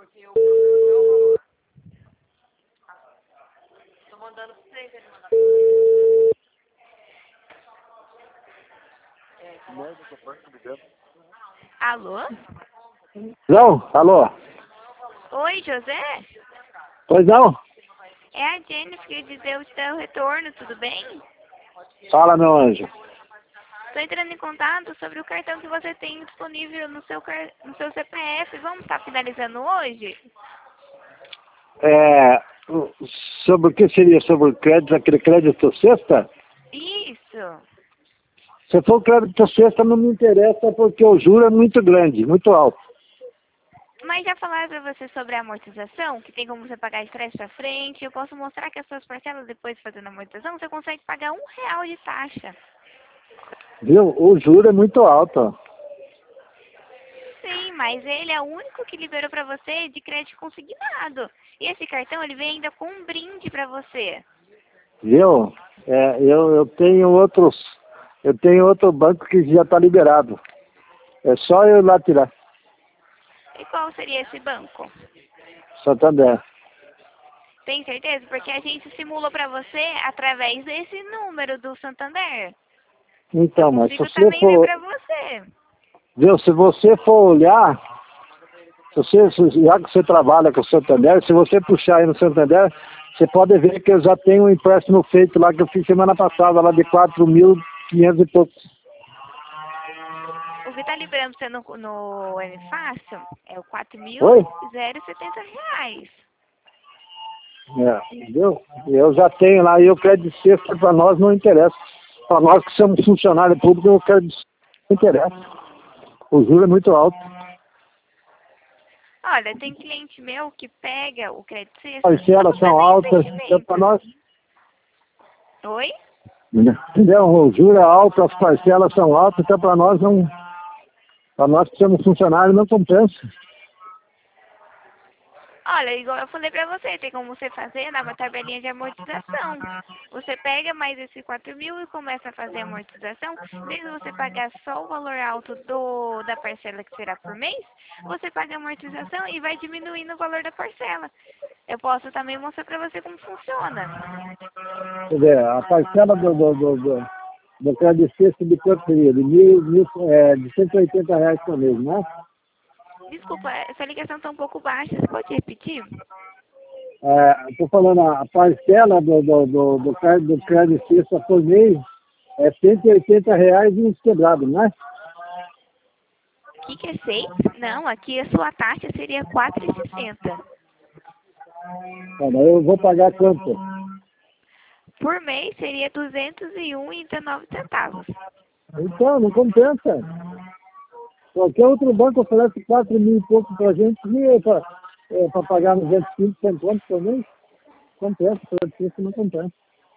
porque o problema não é o valor. Tô mandando pra vocês, ele manda pra vocês. Alô? Não? Alô? Oi, José? Pois não? É a Jennifer que dizer o seu retorno, tudo bem? Fala, meu anjo. Estou entrando em contato sobre o cartão que você tem disponível no seu CPF. Vamos estar finalizando hoje? É, sobre o que seria? Sobre o crédito, aquele crédito sexta? Isso. Se for crédito sexta, não me interessa porque o juro é muito grande, muito alto. Mas já falaram para você sobre a amortização, que tem como você pagar de trás para frente. Eu posso mostrar que as suas parcelas, depois de fazendo a amortização, você consegue pagar R$ 1 de taxa. Viu? O juro é muito alto. Sim, mas ele é o único que liberou para você de crédito consignado. E esse cartão, ele vem ainda com um brinde para você. Viu? Eu tenho outros. Eu tenho outro banco que já está liberado. É só eu ir lá tirar. E qual seria esse banco? Santander. Tem certeza? Porque a gente simulou para você através desse número do Santander. Eu Então, mas se consigo você também ver for. para você. Viu? Se você for olhar. Já que você trabalha com o Santander, se você puxar aí no Santander, você pode ver que eu já tenho um empréstimo feito lá que eu fiz semana passada, lá de 4.500 e pouco. O que está liberando você no M-Fácil é o Oi? R$ 4.070. Entendeu? Eu já tenho lá, e o crédito sexta para nós não interessa. Para nós que somos funcionários públicos, o crédito não interessa. O juro é muito alto. Olha, tem cliente meu que pega o crédito As sexta parcelas para são fazer altas, então investimento. para nós. Oi? Entendeu? O juro é alto, as parcelas são altas, então para nós não. Para nós que somos funcionários não compensa. Olha, igual eu falei pra você, tem como você fazer na tabelinha de amortização. Você pega mais esse 4.000 e começa a fazer a amortização. Desde você pagar só o valor alto da parcela que será por mês, você paga a amortização e vai diminuindo o valor da parcela. Eu posso também mostrar pra você como funciona. Quer dizer, a parcela do crédito sexta de quanto seria? De R$ 180 por mês, né? Desculpa, essa ligação tá um pouco baixa, você pode repetir? Estou falando, a parcela do crédito sexta por mês é R$ 180 e uns quebrados, né? O que é 6? Não, aqui a sua taxa seria 4,60. Então, daí eu vou pagar quanto? Por mês seria 201,19 centavos. Então, não compensa. Qualquer outro banco oferece 4.000 e pouco para a gente para pagar 95 centavos por mês. Compensa, crédito sexta não compensa.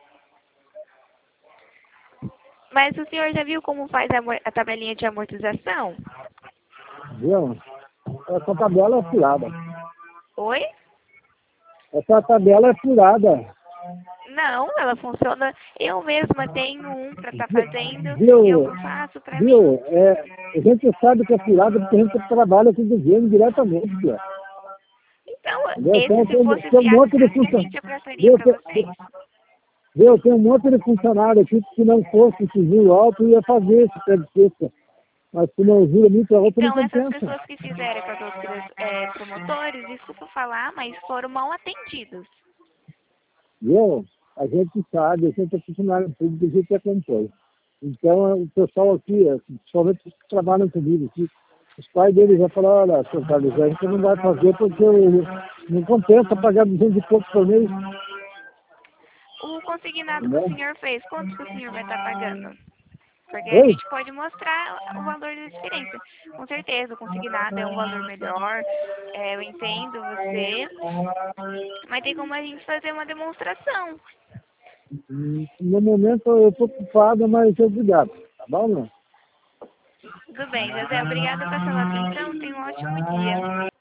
Mas o senhor já viu como faz a tabelinha de amortização? Viu? Essa tabela é furada. Oi? Essa tabela é furada. Não, ela funciona. Eu mesma tenho um para estar fazendo e Viu? eu faço para mim. Viu? A gente sabe que é furada porque a gente trabalha com o governo diretamente. Viu? Então, Então, esse se fosse tem um viável, monte de a funcionário. gente apresentaria para vocês. Viu? Tem um monte de funcionário aqui que se não fosse esse juro alto ia fazer esse crédito sexta. Mas se não juro muito alto, não Então, essas compensa. pessoas que fizeram com as outras promotores, desculpa falar, mas foram mal atendidos. Viu? A gente sabe, a gente é funcionário público, a gente acompanha. Então, o pessoal aqui, principalmente os que trabalham comigo aqui, os pais deles já falaram, olha, seu Carlos, a gente não vai fazer porque não compensa pagar 200 e pouco por mês. O consignado que Né? o senhor fez, quanto que o senhor vai estar pagando? Porque a Oi? gente pode mostrar o valor da diferença. Com certeza, o consignado é um valor melhor, eu entendo você, mas tem como a gente fazer uma demonstração. No momento eu estou ocupado, mas obrigado. Tá bom, não? Tudo bem, José, obrigada pela sua atenção, tenha um ótimo dia.